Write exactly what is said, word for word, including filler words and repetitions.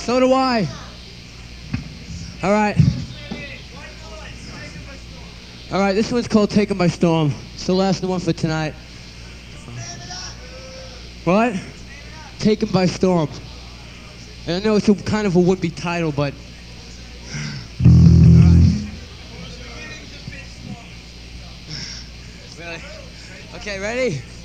So do I. All right. All right, this one's called Taken by Storm. It's the last one for tonight. What? Taken by Storm. And I know it's a, kind of a would-be title, but... Really? Okay, ready?